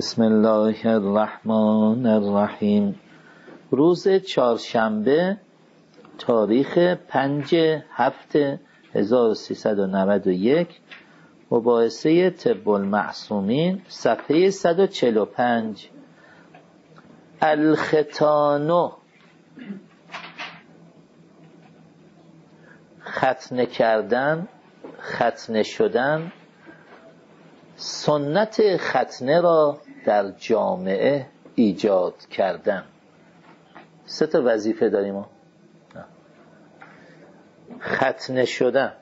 بسم الله الرحمن الرحیم. روز چهارشنبه تاریخ 5/7/1391 مباحثه طب المعصومین صفحه 145. الختان، ختنه کردن، ختنه شدن، سنت ختنه را در جامعه ایجاد کردن. 3 وظیفه داریم ما. ختنه شدن،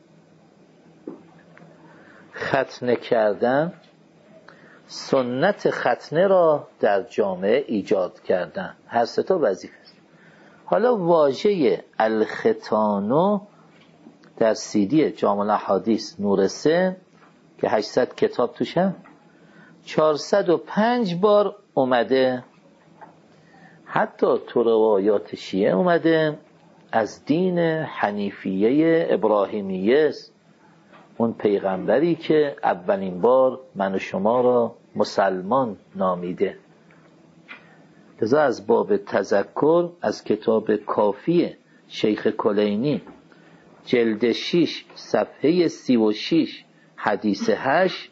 ختنه کردن، سنت ختنه را در جامعه ایجاد کردن. هر 3 وظیفه است. حالا واژه الختانو در CD جامع الاحادیث نور 3 که 800 کتاب توشه 405 بار اومده. حتی تو روایات شیعه اومده از دین حنیفیه ابراهیمیه است، اون پیغمبری که اولین بار من و شما را مسلمان نامیده. لذا از باب تذکر از کتاب کافی شیخ کلینی جلد 6 صفحه 36 حدیث 8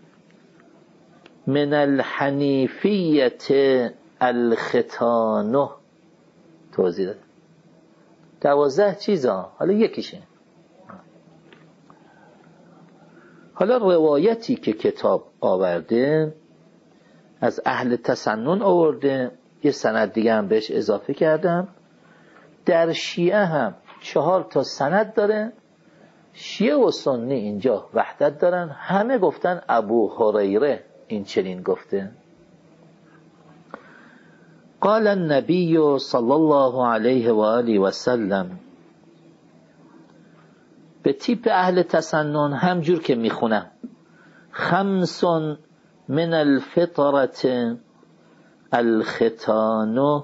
من الحنیفیت الختانو توضیح داده. 12 چیزا، حالا یکیشه. حالا روایتی که کتاب آورده از اهل تسنن آورده، یه سند دیگه هم بهش اضافه کردم. در شیعه هم 4 سند داره. شیعه و سنی اینجا وحدت دارن، همه گفتن ابو هریره این چنین گفته. قال النبی صلی الله علیه و آله و سلم. به تیپ اهل تسنن همجور که میخونم: 5 من الفطرة الختان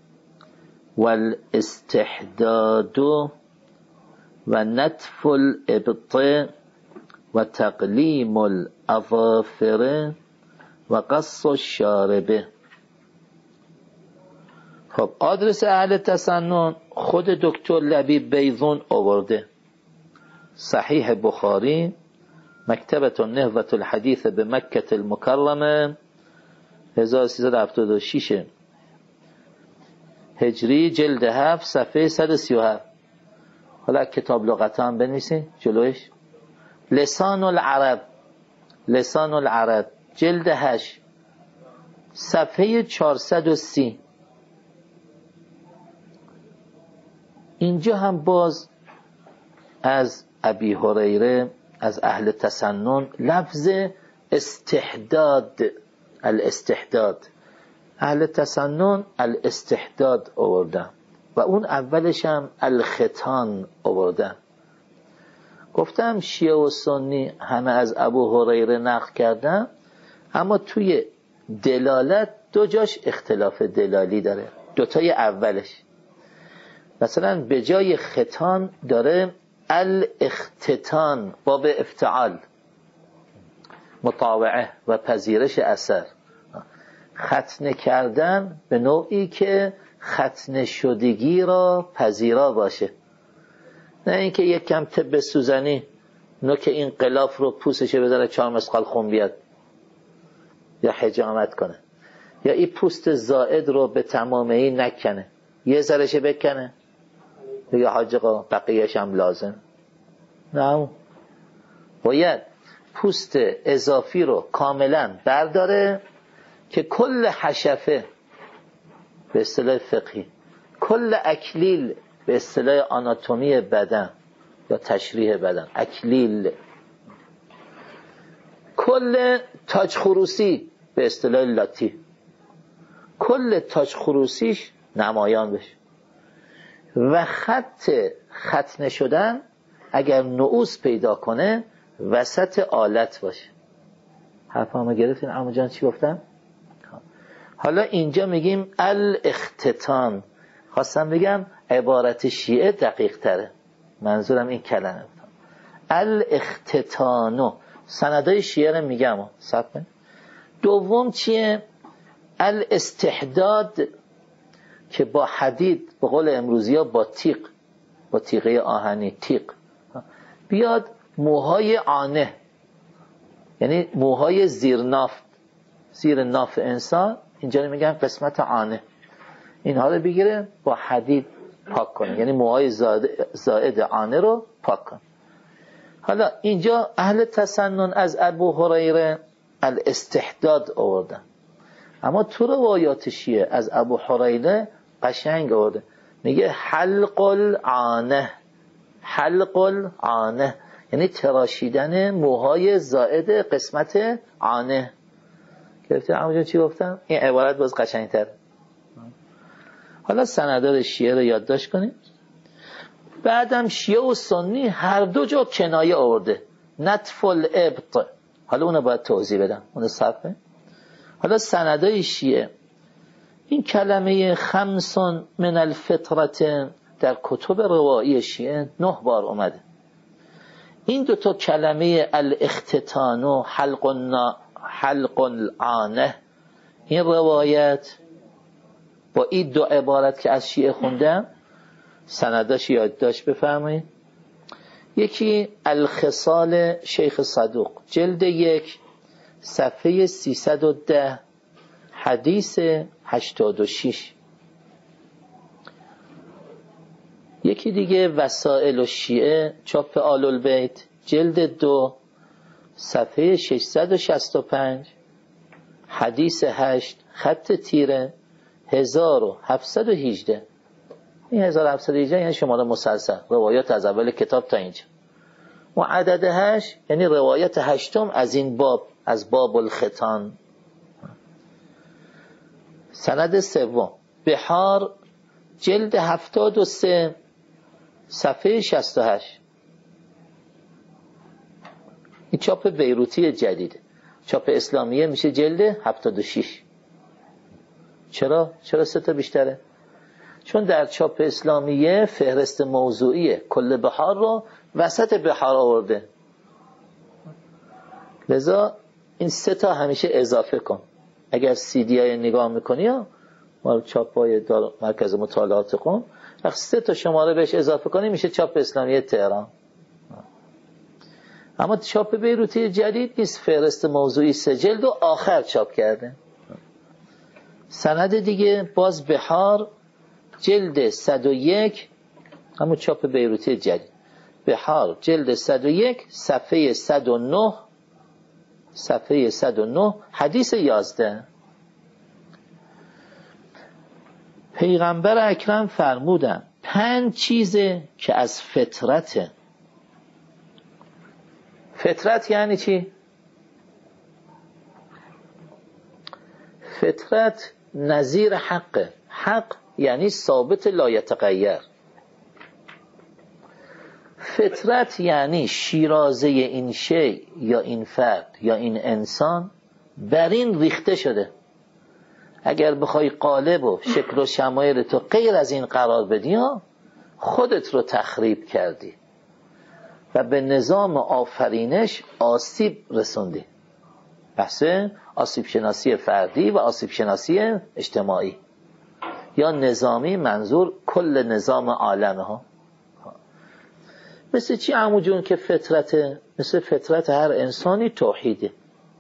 والاستحداد و نتف الابط و تقلیم الاظافر و قص الشارب. خب آدرس اهل تسنن خود دکتر لبیب بیضون آورده. صحیح بخاری، مکتبة نهضة الحدیث به مکة المکرمه 1376 هجری جلد 7 صفحه 137. حالا کتاب لغت هم بنویسین جلوش. لسان العرب، لسان العرب جلد 8 صفحه 430. اینجا هم باز از ابی هریره از اهل تسنن لفظ استحداد، الاستحداد، اهل تسنن الاستحداد آوردن و اون اولش هم الختان آوردن. گفتم شیعه و سنی همه از ابو هریره نقل کردن، اما توی دلالت 2 جاش اختلاف دلالی داره. 2 اولش مثلا به جای ختان داره الاختتان، باب افتعال، مطاوعه و پذیرش اثر. ختنه کردن به نوعی که ختنه شدگی را پذیرا باشه، نه اینکه یک کم طب سوزنی نوک این غلاف رو پوستش بذاره 4 مسقال خون بیاد یا حجامت کنه، یا این پوست زائد رو به تمامی نکنه، یه ذرهش بکنه یا حاج آقا بقیه‌اش هم لازم. نه، باید پوست اضافی رو کاملا برداره که کل حشفه به اصطلاح فقهی، کل اکلیل به اصطلاح آناتومی بدن یا تشریح بدن، اکلیل، کل تاج خروسی به اصطلاح لاتی، کل تاج خروسیش نمایان بشه. و ختنه شدن اگر نعوس پیدا کنه وسط آلت باشه. حرفامو گرفتین عمو جان چی گفتم؟ حالا اینجا میگیم الاختتان. خواستم بگم عبارت شیعه دقیق تره، منظورم این کلمه. الاختتانو سندای شیعه رو میگم صبر کن. دوم چیه؟ الاستحداد، که با حدید، به قول امروزی ها با تیغه آهنی، تیغ بیاد موهای عانه، یعنی موهای زیر ناف انسان، اینجا میگن قسمت عانه، اینها رو بگیره با حدید پاک کنه، یعنی موهای زائد عانه رو پاک کنه. حالا اینجا اهل تسنن از ابو هریره الاستحداد آوردن، اما تو روایات شیعه از ابو هریره قشنگ آورده، میگه حلق العانه، یعنی تراشیدن موهای زائد قسمت عانه. گرفتی همونجا چی گفتم؟ این عبارت باز قشنگتر. حالا سندار شیعه رو یادداشت کنیم. بعدم شیعه و سنی هر دو جا کنایه آورده، نتف الابط. حالا اونو باید توضیح بدم، اونو صرفه. حالا سندای شیعه، این کلمه 5 من الفطرت در کتب روایی شیعه 9 بار اومده. این دوتا کلمه الاختتان و حلق العانه، این روایت با این دو عبارت که از شیعه خوندم سنداش یادداشت بفرمایید. یکی الخصال شیخ صدوق جلد 1 صفحه 310 حدیث 86. یکی دیگه وسائل الشیعه چاپ آل البیت جلد 2 صفحه 665 حدیث 8 خط تیره 1718. این 1718 یعنی شماره مسلسل، روایات از اول کتاب تا اینجا. و عدد 8 یعنی روایت 8 از این باب، از باب الختان. سند سوم بحار جلد 73 صفحه 68. این چاپ بیروتی جدیده، چاپ اسلامیه میشه جلد 76. چرا 3 تا بیشتره؟ چون در چاپ اسلامیه فهرست موضوعیه، کل بحار رو وسط بحار آورده، لذا این 3 تا همیشه اضافه کن. اگر CD های نگاه میکنی یا مال چاپ های مرکز مطالعات قم، وقت 3 تا شماره بهش اضافه کنی میشه چاپ اسلامیه تهران. اما چاپ بیروتی جدید نیست، فهرست موضوعی 3 جلد و آخر چاپ کرده. سند دیگه باز بحار جلد 101، همون چاپ بیروتی جدید، بحار جلد 101 صفحه 109 حدیث 11. پیغمبر اکرم فرمودن 5 چیزه که از فطرته. فطرت یعنی چی؟ فطرت نظیر حقه. حق یعنی ثابت لا یتغیر. فطرت یعنی شیرازه این شی یا این فرد یا این انسان بر این ریخته شده. اگر بخوای قالب و شکل و شمایل تو غیر از این قرار بدی، خودت رو تخریب کردی و به نظام آفرینش آسیب رسوندی. بحث آسیب شناسی فردی و آسیب شناسی اجتماعی یا نظامی، منظور کل نظام عالمه ها. مثل چی عمو جون که فطرته؟ مثل فطرت هر انسانی توحیده.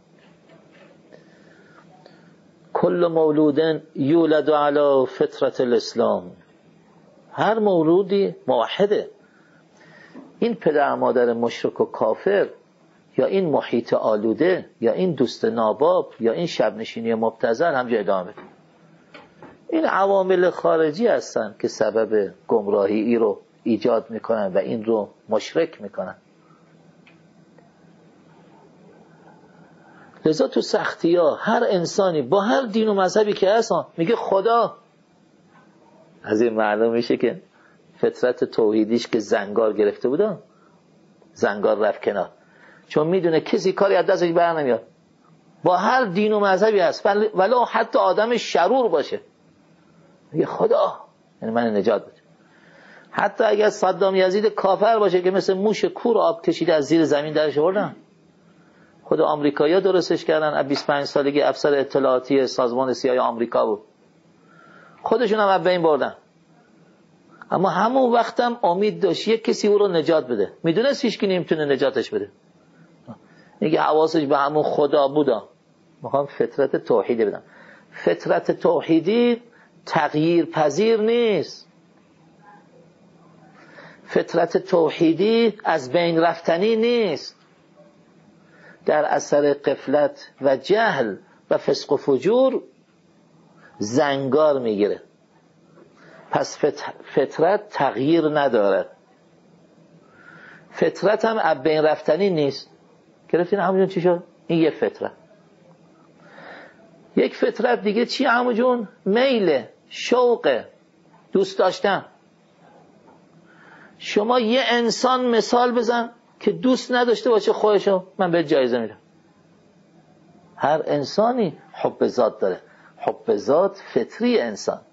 کل مولود یولد علی فطرت الاسلام، هر مولودی موحده. این پدر مادر مشرک و کافر یا این محیط آلوده یا این دوست ناباب یا این شب نشینی مبتذل همجا ادامه. این عوامل خارجی هستن که سبب گمراهی ای رو ایجاد میکنن و این رو مشرک میکنن. لذا تو سختی ها هر انسانی با هر دین و مذهبی که هست میگه خدا. از این معلوم میشه که فطرت توحیدیش که زنگار گرفته بوده، زنگار رفت کنار، چون میدونه کسی کاری از دستش بر نمیاد. با هر دین و مذهبی هست ولو حتی آدم شرور باشه میگه خدا، یعنی من نجات بده. حتی اگر صدام یزید کافر باشه که مثل موش کور آب کشیده از زیر زمین درش آوردن، خود آمریکایی‌ها درستش کردن. از 25 سالگی افسر اطلاعاتی سازمان CIA آمریکا بود، خودشون هم از بین بردن. اما همون وقتم امید داشت یک کسی او رو نجات بده، میدونست هیچ کی نمیتونه نجاتش بده. میگه حواسش به همون خدا بودا. میخوام فطرت توحیدی بدم. فطرت توحیدی تغییر پذیر نیست. فطرت توحیدی از بین رفتنی نیست. در اثر غفلت و جهل و فسق و فجور زنگار میگیره. پس فطرت تغییر ندارد. فطرت هم از بین رفتنی نیست. گرفتین عمو جون چی شد؟ این یه فطرت. یک فطرت دیگه چی عمو جون؟ میل، شوق، دوست داشتن. شما یه انسان مثال بزن که دوست نداشته باشه خودشو، من بهت جایزه میدم. هر انسانی حب ذات داره. حب ذات فطری انسان.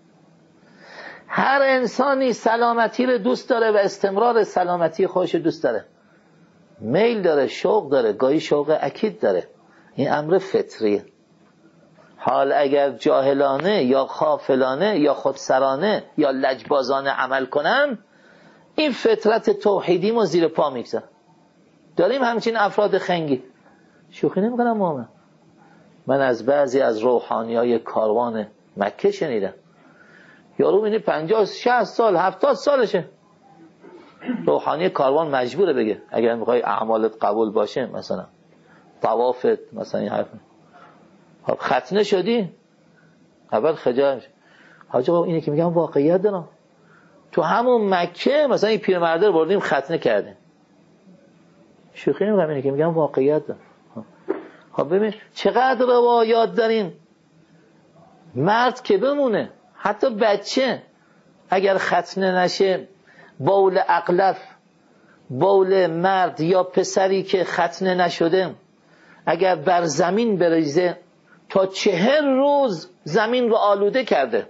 هر انسانی سلامتی رو دوست داره و استمرار سلامتی خودش دوست داره. میل داره، شوق داره، گاهی شوق اکید داره. این امر فطریه. حال اگر جاهلانه یا غافلانه یا خودسرانه یا لجبازانه عمل کنن، این فطرت توحیدی ما زیر پا میگذاره. داریم همچین افراد خنگی. شوخی نمیکنم مومن. من از بعضی از روحانیای کاروان مکه شنیدم. یارو اینی 50 60 سال 70 سالشه. روحانی کاروان مجبوره بگه اگر میخوای اعمالت قبول باشه، مثلا طوافت، مثلا این حرف، خب ختنه شدی، اول خجالت. حاجی اینه که میگم واقعیت دارم. تو همون مکه مثلا این پیرمرده رو بردیم ختنه کردیم. شوخی نمیگم، اینه که میگم واقعیت دارم. خب ببین چقدر روایات داریم. مرد که بمونه، حتی بچه اگر ختنه نشه، بول اغلف، بول مرد یا پسری که ختنه نشده اگر بر زمین بریزه تا 40 روز زمین رو آلوده کرده.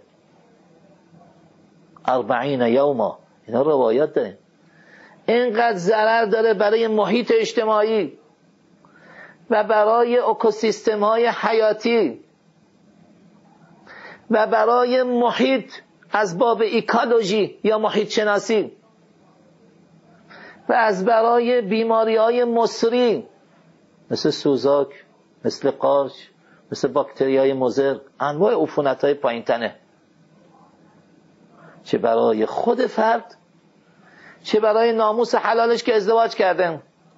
40 یوما. اینا روایات داریم. اینقدر ضرر داره برای محیط اجتماعی و برای اکوسیستم های حیاتی و برای محیط از باب ایکولوژی یا محیط شناسی و از برای بیماری های مصری مثل سوزاک، مثل قارچ، مثل باکتری های مضر، انواع عفونت های پایین تنه. چه برای خود فرد، چه برای ناموس حلالش که ازدواج کرده،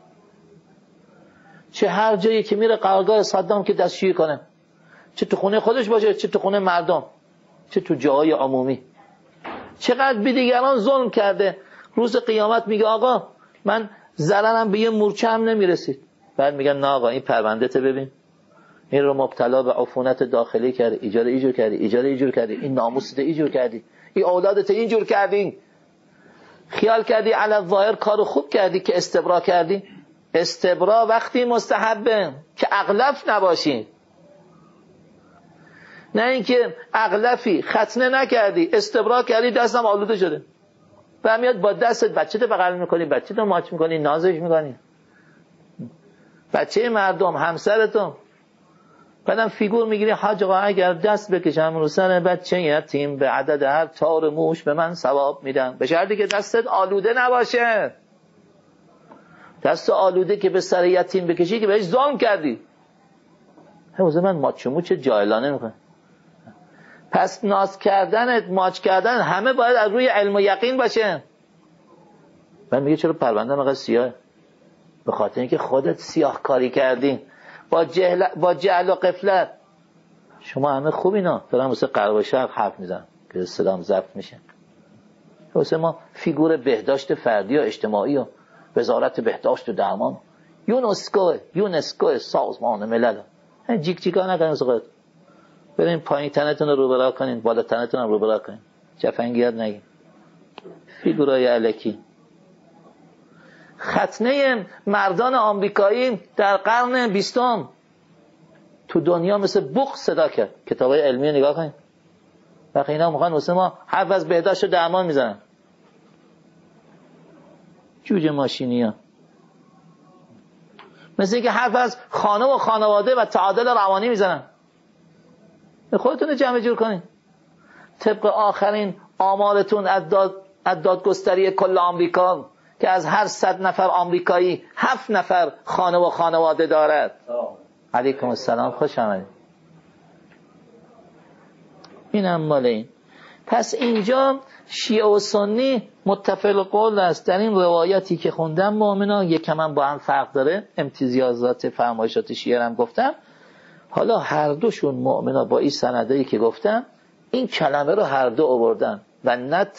چه هر جایی که میره قرارگاه صدام که دستشویی کنه، چه تو خونه خودش باشه، چه تو خونه مردم، چه تو جاهای عمومی. چقدر به دیگران ظلم کرده. روز قیامت میگه آقا من ضررم به یه مورچه هم نمیرسید. بعد میگن نه آقا این پرونده‌ت ببین، این رو مبتلا به عفونت داخلی کردی، ایجور کردی، این ناموست ایجور کردی، این اولادت اینجور کردی، خیال کردی علی الظاهر کارو خوب کردی که استبرا کردی. استبرا وقتی مستحبه که اغلف نباشی، نه اینکه اغلفی ختنه نکردی استبرا کردی دستم آلوده شده و میاد با دستت بچه‌ت بغل میکنی، بچه‌ت ماچ میکنی، نازش میکنی، بچه مردم، همسرتون، بعدم فیگور میگیری حاج آقا اگر دست بکشم رو سر بچه یتیم به عدد هر تار موش به من ثواب میدن، به شرطی که دستت آلوده نباشه. دست آلوده که به سر یتیم بکشی که بهش ظلم کردی. حوزه من ماچ و موچ جاهلانه میکنه. پس ناز کردنت، ماچ کردن همه باید از روی علم و یقین باشه. من میگه چرا پرونده مقدر سیاه؟ به خاطر اینکه خودت سیاه کاری کردی با جهل و غفلت. شما همه خوب اینا دارم واسه غرب و شرق حرف میزنم که صدام ضبط میشه. واسه ما فیگور بهداشت فردی و اجتماعی و وزارت بهداشت و درمان، یونسکو سازمان ملل، جیک جیکا نکنید. صحبت بریم پایین تنتون رو برا کنین، بالا تنتون رو برا کنین، جفنگیات نگین، فیگورای الکی. ختنه مردان آمریکایی در قرن 20 تو دنیا مثل بوق صدا کرد. کتابای علمی رو نگاه کنین. وقتی اینا میخوان واسه ما حرف از بهداشت و درمان میزنن. جوجه ماشینی ها. مثل اینکه حرف از خانه و خانواده و تعادل روانی میزنن. به خودتون جمع جور کنین طبق آخرین آمارتون از دادگستری کل آمریکا که از هر 100 نفر آمریکایی 7 نفر خانه و خانواده دارد. علیکم السلام، خوش آمدید. اینم مال این. پس اینجا شیعه و سنی متفق قول است در این روایتی که خوندم. مؤمنا یکم هم با هم فرق داره، امتیازات فرمایشات شیعه هم گفتم. حالا هر دوشون مؤمنا با این سندایی که گفتم این کلمه رو هر دو آوردن و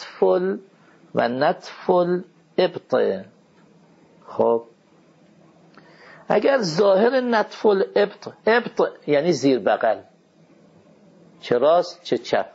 نطفل ابط. خب اگر ظاهر نطفل ابط یعنی زیر بغل، چه راست چه چپ،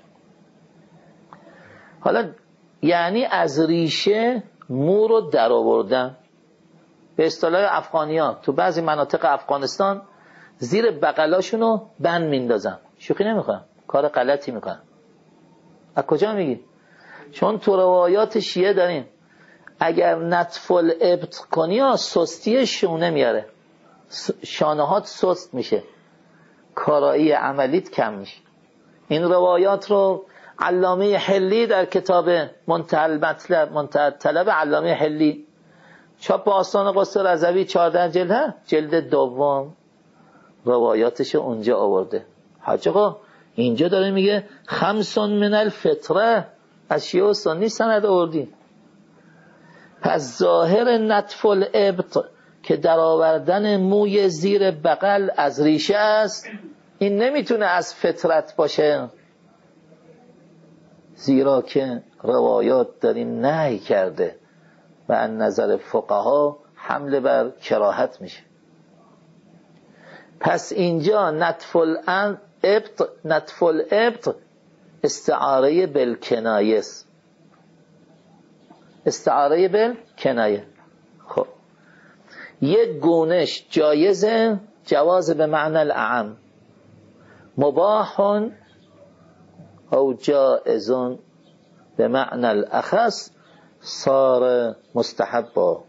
حالا یعنی از ریشه مو رو در آوردن. به اصطلاح افغانی‌ها تو بعضی مناطق افغانستان زیر بغلاشونو بند میندازن. شوخی نمیکنم، کار غلطی میکنن. از کجا میگی؟ چون تو روایات شیعه داریم اگر نطف الابط کنی ها سستی شونه میاره، شانهات سست میشه، کارایی عملیت کم میشه. این روایات رو علامه حلی در کتاب منتهی طلب علامه حلی چاپ آستان قدس رضوی 14 جلد جلد دوم روایاتش اونجا آورده. حاج آقا اینجا داره میگه 5 من الفطره، از شیعه و سنی سند آوردی. پس ظاهر نطف الابط که در آوردن موی زیر بغل از ریشه است، این نمیتونه از فطرت باشه، زیرا که روایات داریم نهی کرده و از نظر فقها حمله بر کراهت میشه. پس اینجا نطف الابط استعاره بالکنایه است، استعاره بالکنایه. خب یک گونش جایزه، جواز به معنی الاعم، مباح او جائز به معنی الاخص صار مستحبا.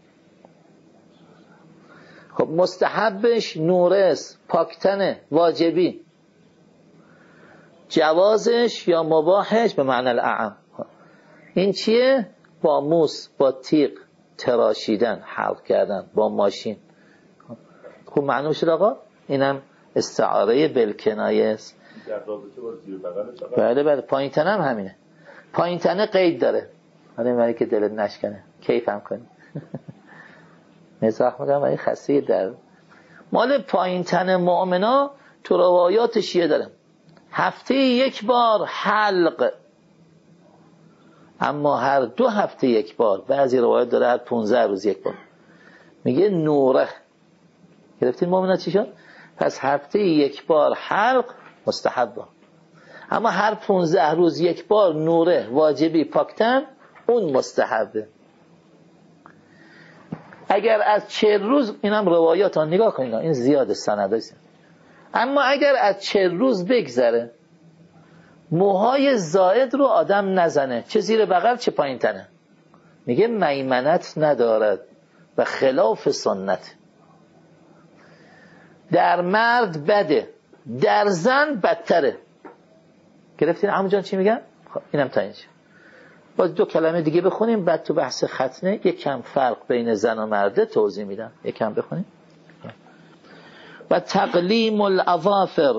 خب مستحبش نورس، پاکتنه، واجبی، جوازش یا مباحش به معنی الاعم. این چیه؟ با موس، با تیغ تراشیدن، حلق کردن، با ماشین. خب معلوم شد آقا اینم استعاره بالکنایه است. بله پایین تنه هم همینه. پایین تنه قید داره، حالا برای که دلت نشکنه کیف هم کنی. مزاح میگم ولی خسته در مال پایین تنه مؤمنا تو روایات شیعه داره هفته یک بار حلق، اما هر 2 هفته یک بار، بعضی روایات داره هر 15 روز یک بار. میگه نوره. گرفتین مؤمنا چی شد؟ پس هفته یک بار حلق مستحبه، اما هر 15 روز یک بار نوره واجبی پاکتن اون مستحبه. اگر از 40 روز، اینم روایات ها نگاه کنید این زیاد سندایی، اما اگر از 40 روز بگذره موهای زائد رو آدم نزنه، چه زیر بغل چه پایین تنه، میگه میمنت ندارد و خلاف سنت. در مرد بده، در زن بدتره. گرفتین عمو جان چی میگن؟ خب اینم تا اینجا. باز 2 کلمه دیگه بخونیم بعد تو بحث ختنه یک کم فرق بین زن و مرده توضیح میدم. یک کم بخونیم. و تقلیم الاظافر،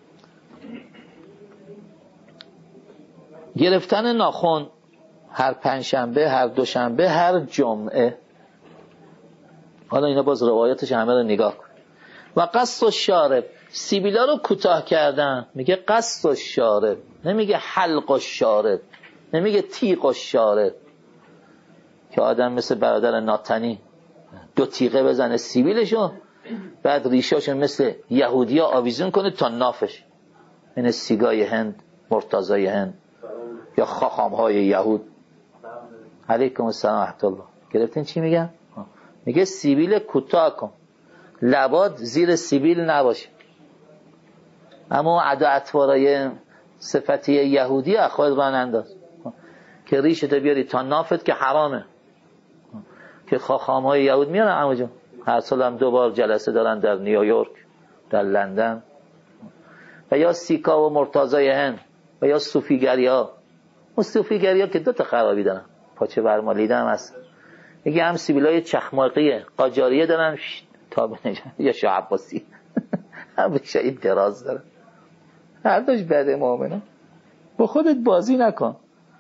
گرفتن ناخن هر 5 شنبه، هر 2 شنبه، هر جمعه. حالا اینا باز روایاتش همه رو نگاه کن. و قص الشارب، سیبیلا رو کوتاه کردن، میگه قص الشارب، نمیگه حلق الشارب، نمیگه تیغ الشارب که آدم مثل برادر ناتنی 2 تیغه بزنه سیبیلشو بعد ریشاشو مثل یهودیا آویزون کنه تا نافش. این سیگای هند، مرتضای هند یا خاخامهای یهود. علیکم السلام و رحمت الله. گرفتین چی میگم؟ میگه سیبیل کوتاه کن، لبات زیر سیبیل نباشه. اما ادا اطوارای صفتی یهودی خود را ننداز که ریشتو بیاری تا نافت که حرامه، که خاخامهای یهود میارن. اما جون هر سال هم 2 بار جلسه دارن در نیویورک، در لندن، و یا سیکا و مرتضای هند و یا صوفیگریا. اون صوفیگریا که 2 تا خرابی دارن، پاچه برمالیده هم هست. یکی هم سیبیلای چخماقیه قاجاریه دارن تا بنجن، یا شاه عباسی هم بشه این دراز دارن. هر دوش بده مؤمنه. با خودت بازی نکن،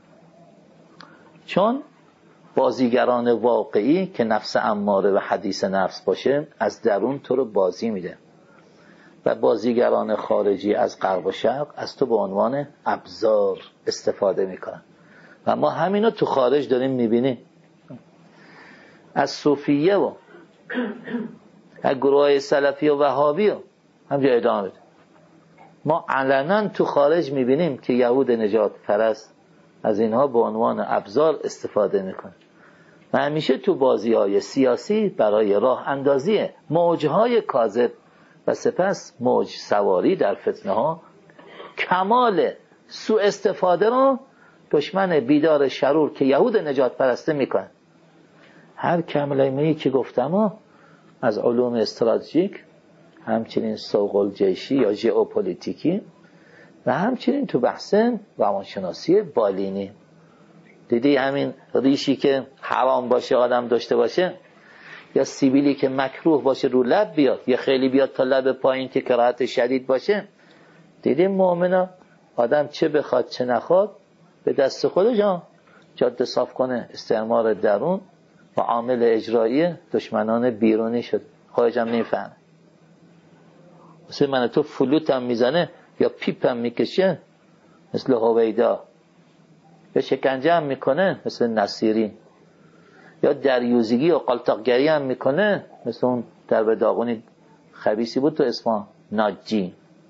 چون بازیگران واقعی که نفس اماره و حدیث نفس باشه از درون تو رو بازی میده، و بازیگران خارجی از غرب و شرق از تو به عنوان ابزار استفاده میکنن و ما همینو تو خارج داریم میبینیم. از صوفیه و از گروه سلفی و وهابی و همجا ادامه بده. ما علنا تو خارج میبینیم که یهود نجات پرست از اینها به عنوان ابزار استفاده میکنه و همیشه تو بازی‌های سیاسی برای راه اندازی موجهای کاذب و سپس موج سواری در فتنه ها کمال سوء استفاده رو دشمن بیدار شرور که یهود نجات پرسته میکنه. هر کلمه‌ای که گفتم از علوم استراتژیک، همچنین سوق الجیشی یا ژئوپلیتیکی و همچنین تو بحث روانشناسی بالینی. دیدی همین ریشی که حرام باشه آدم داشته باشه، یا سیبیلی که مکروه باشه رو لب بیاد یا خیلی بیاد تا لب پایین که کراهت شدید باشه. دیدی مؤمنا آدم چه بخواد چه نخواد به دست خودش جاده صاف کنه. استعمار درون و عامل اجرایی دشمنان بیرونی شد، خودش هم نمیفهمه. مثل من تو فلوت هم میزنه یا پیپ هم میکشه مثل هویدا، یا شکنجه هم میکنه مثل نصیری، یا دریوزگی و قلتاقگری هم میکنه مثل اون در به داغونی خبیثی بود تو اصفهان، ناجی.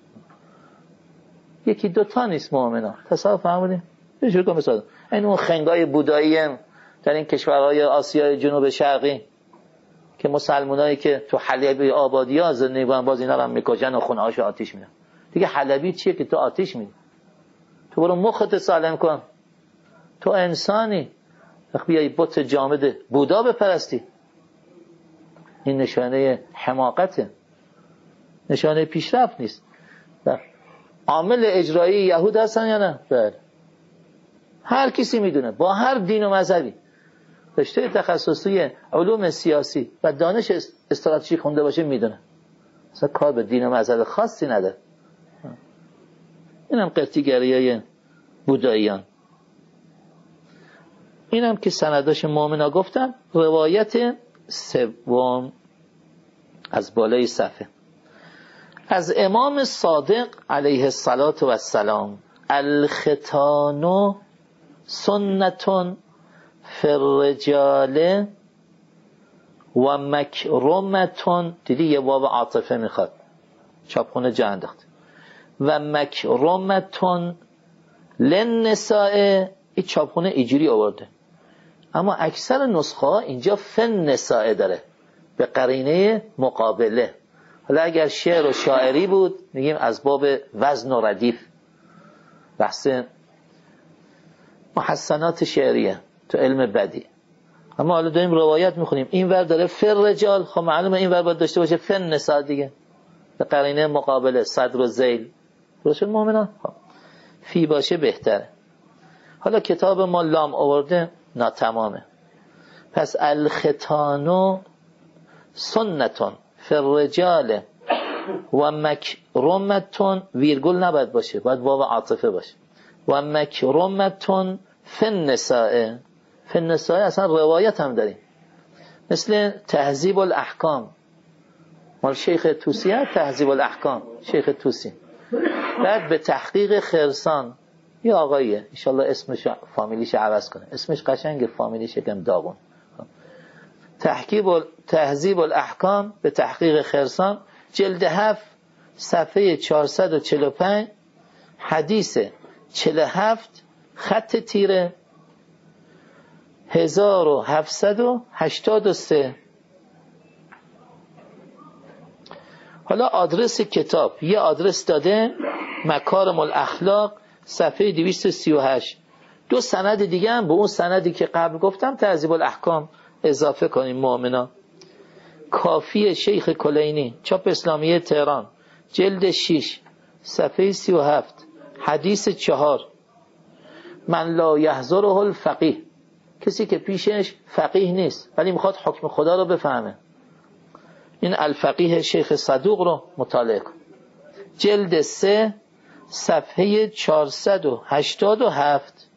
یکی 2 تا نیست مؤمنا. تصور فهمیدیم؟ شروع کن مثلا این اون خنگای بودایی در این کشورهای آسیای جنوب شرقی که مسلمانایی که تو حلبی آبادی‌ها زندگی می‌کنن باز اینا رو هم میکشن و خونه‌هاشو آتیش میدن. دیگه حلبی چیه که تو آتیش میدی؟ تو برو مخت سالم کن. تو انسانی، وقتی بیای بت جامد بودا بپرستی، این نشانه حماقته، نشانه پیشرفت نیست. عامل اجرایی یهود هستن یا نه؟ بله. هر کسی میدونه با هر دین و مذهبی رشته تخصصی علوم سیاسی و دانش استراتژی خونده باشه میدونه، اصلا کار به دین و مذهب خاصی نداره. اینم قرتیگریای بوداییان. اینم که سنداش مؤمنا گفتم. روایت 3 از بالای صفحه از امام صادق علیه السلام: الختان سنتون فی الرجال و مکرمتون. دیدی یه واو عاطفه میخواد، چاپخونه جا انداخت. و مکرمتون للنساء، این چاپخونه اینجوری آورده، اما اکثر نسخه ها اینجا فن نساء داره به قرینه مقابله. حالا اگر شعر و شاعری بود میگیم از باب وزن و ردیف، بحث محسنات شعریه تو علم بدی. اما حالا داریم روایت میخونیم این ور داره فر رجال، خب معلومه این ور باید داشته باشه فن نساء دیگه به قرینه مقابله، صدر و ذیل. درست مؤمنان؟ خب فی باشه بهتره. حالا کتاب ما لام آورده ناتمامه. پس الختانو سنتون فی الرجال و مکرمتون، ویرگول نباید باشه، باید واو عاطفه باشه. و مکرمتون فی النساء. فی النساء اصلا روایت هم داریم، مثل تهذیب الاحکام مال شیخ توسی، تهذیب الاحکام شیخ توسی. بعد به تحقیق خرسان یه آقاییه، انشالله اسمش فامیلیش عوض کنه، اسمش قشنگه، فامیلیش یکم داغون. تهذیب الاحکام به تحقیق خرسان، جلد 7 صفحه 445 حدیث 47 خط تیره 1783. حالا آدرس کتاب یه آدرس داده، مکارم الاخلاق صفحه 238. 2 سند دیگه هم به اون سندی که قبل گفتم تهذیب الاحکام اضافه کنیم مؤمنا. کافی شیخ کلینی، چاپ اسلامیه تهران، جلد 6 صفحه 37، حدیث 4: من لا یحضره الفقیه، کسی که پیشش فقیه نیست ولی میخواد حکم خدا رو بفهمه. این الفقیه شیخ صدوق رو مطالعه کن، جلد 3 صفحه 487.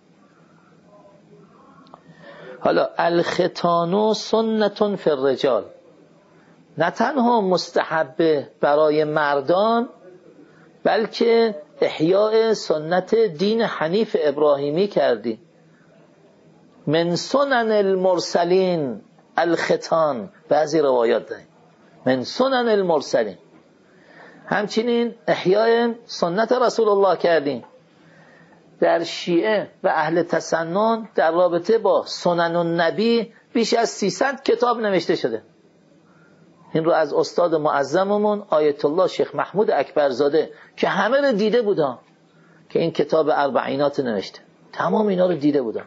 حالا الختان سنة فی الرجال، نه تنها مستحبه برای مردان بلکه احیاء سنت دین حنیف ابراهیمی کردی. من سنن المرسلین الختان، بعضی روایات داریم من سنن المرسلین. همچنین احیاء سنت رسول الله کردیم. در شیعه و اهل تسنن در رابطه با سنن النبی بیش از 300 کتاب نوشته شده. این رو از استاد معظممون آیت الله شیخ محمود اکبرزاده که همه رو دیده بودم که این کتاب اربعینات نوشته، تمام اینا رو دیده بودم.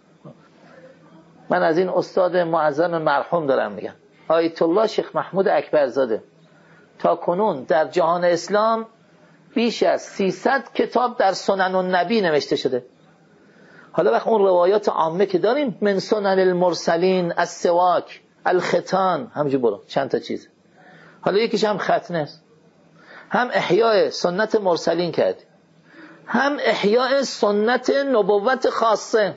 من از این استاد معظم مرحوم دارم میگم، آیت الله شیخ محمود اکبرزاده. تا کنون در جهان اسلام بیش از 300 کتاب در سنن النبی نوشته شده. حالا وقت اون روایات عامه که داریم، من سنن المرسلین السواک الختان، همینجور برو چند تا چیز. حالا یکیش هم ختنه است، هم احیاء سنت مرسلین کرد، هم احیاء سنت نبوت خاصه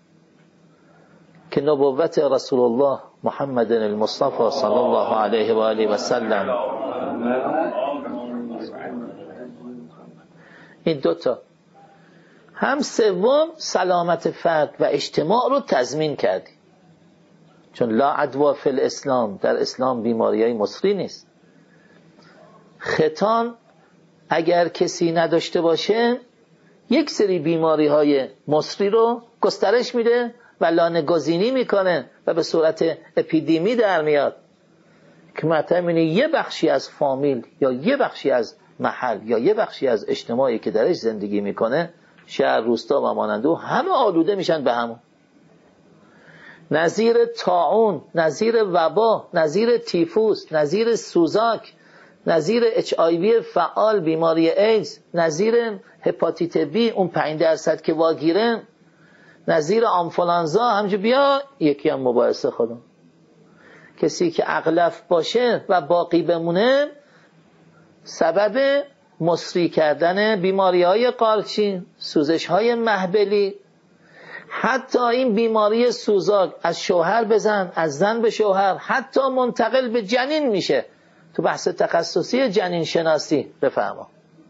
که نبوت رسول الله محمد المصطفى صلی الله علیه و آله و سلم. این دوتا. هم سوم سلامت فرد و اجتماع رو تضمین کردی، چون لا عدوا فی الاسلام، در اسلام بیماریای مصری نیست. ختان اگر کسی نداشته باشه یک سری بیماری های مصری رو گسترش میده و لانه‌گزینی میکنه و به صورت اپیدمی در میاد که مطمئن اینه یه بخشی از فامیل یا یه بخشی از محل یا یه بخشی از اجتماعی که درش زندگی میکنه، شهر، روستا و ماننده، همه آلوده میشن به همون. نظیر طاعون، نظیر وبا، نظیر تیفوس، نظیر سوزاک، نظیر HIV فعال، بیماری ایدز، نظیر هپاتیت بی اون 5% که واگیره، نظیر آنفولانزا. همینجور بیا یکی هم مباحثه خودم. کسی که اغلف باشه و باقی بمونه سبب مصری کردن بیماری های قارچی، سوزش های مهبلی، حتی این بیماری سوزاک از شوهر به زن، از زن به شوهر، حتی منتقل به جنین میشه. تو بحث تخصصی جنین شناسی بفهمم.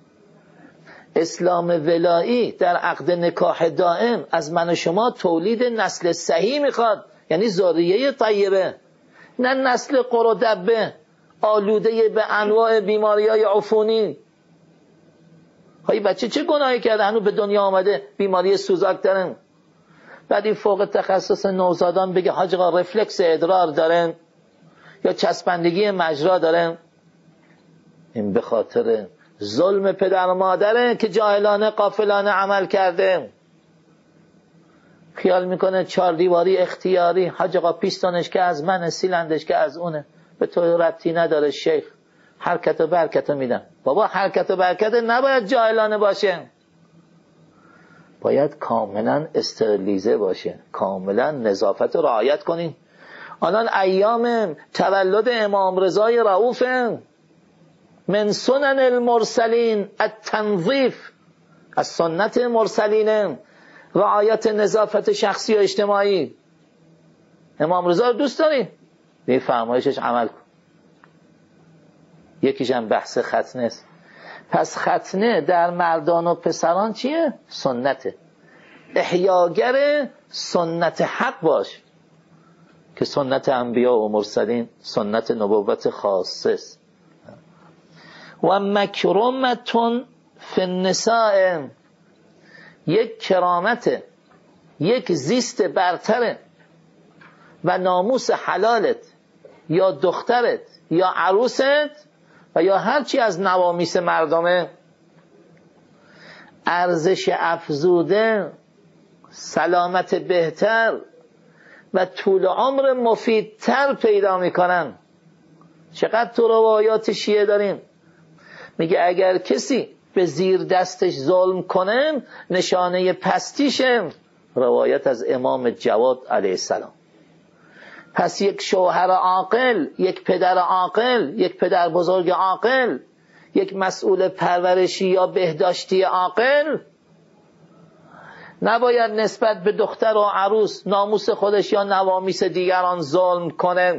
اسلام ولایی در عقد نکاح دائم از من و شما تولید نسل صحیح میخواد، یعنی ذریه طیبه، نه نسل قر و دبه آلوده به انواع بیماری‌های عفونی. های بچه چه گناهی کرده هنوز به دنیا آمده بیماری سوزاک دارن؟ بعد این فوق تخصص نوزادان بگه حاج آقا رفلکس ادرار دارن یا چسبندگی مجرا دارن. این به خاطر ظلم پدر و مادره که جاهلانه غافلانه عمل کرده. خیال میکنه 4 دیواری اختیاری، حاج آقا پیستانش که از منه، سیلندش که از اونه، به تو ربطی نداره شیخ، حرکت و برکت میدم. بابا حرکت و برکت نباید جاهلانه باشه، باید کاملا استریلیزه باشه، کاملا نظافت رعایت کنین. الان ایام تولد امام رضای رؤوف، من سنن المرسلین التنظیف، از سنت مرسلین رعایت نظافت شخصی و اجتماعی. امام رضا رو دوست داری؟ به فرمایشش عمل کن. یکیش هم بحث ختنه است. پس ختنه در مردان و پسران چیه؟ سنته. احیاگر سنت حق باش که سنت انبیا و مرسلین سنت نبوت خاصه است. و مکرمتون فی النساء، یک کرامت، یک زیست برتره و ناموس حلالت یا دخترت یا عروست و یا هرچی از نوامیس مردمه، ارزش افزوده، سلامت بهتر و طول عمر مفیدتر پیدا میکنن. چقدر تو روایات شیعه داریم. میگه اگر کسی به زیر دستش ظلم کنه نشانه پستیشه. روایت از امام جواد علیه السلام. پس یک شوهر عاقل، یک پدر عاقل، یک پدر بزرگ عاقل، یک مسئول پرورشی یا بهداشتی عاقل نباید نسبت به دختر و عروس ناموس خودش یا نوامیس دیگران ظلم کنه.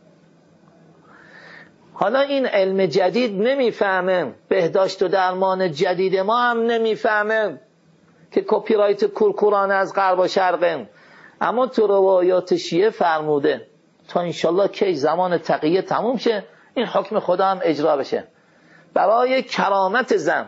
حالا این علم جدید نمیفهمه، بهداشت و درمان جدید ما هم نمیفهمه که کپی رایت کورکورانه از غرب و شرقه، اما تو روایات شیعه فرموده تا انشالله که زمان تقیه تموم شه این حکم خدا هم اجرا بشه. برای کرامت زن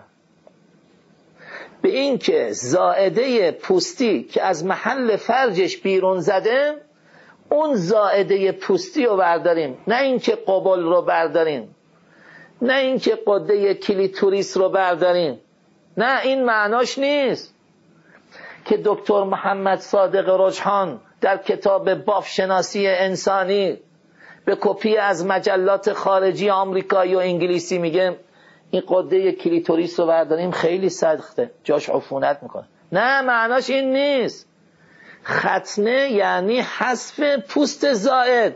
به این که زائده پوستی که از محل فرجش بیرون زده اون زائده پوستی رو برداریم، نه اینکه قبل رو برداریم، نه اینکه قده کلیتوریس رو برداریم. نه، این معناش نیست که دکتر محمد صادق رجحان در کتاب بافشناسی انسانی به کپی از مجلات خارجی آمریکایی و انگلیسی میگه این قده کلیتوریس رو برداریم خیلی سخته، جاش عفونت میکنه. نه، معناش این نیست. ختنه یعنی حذف پوست زائد،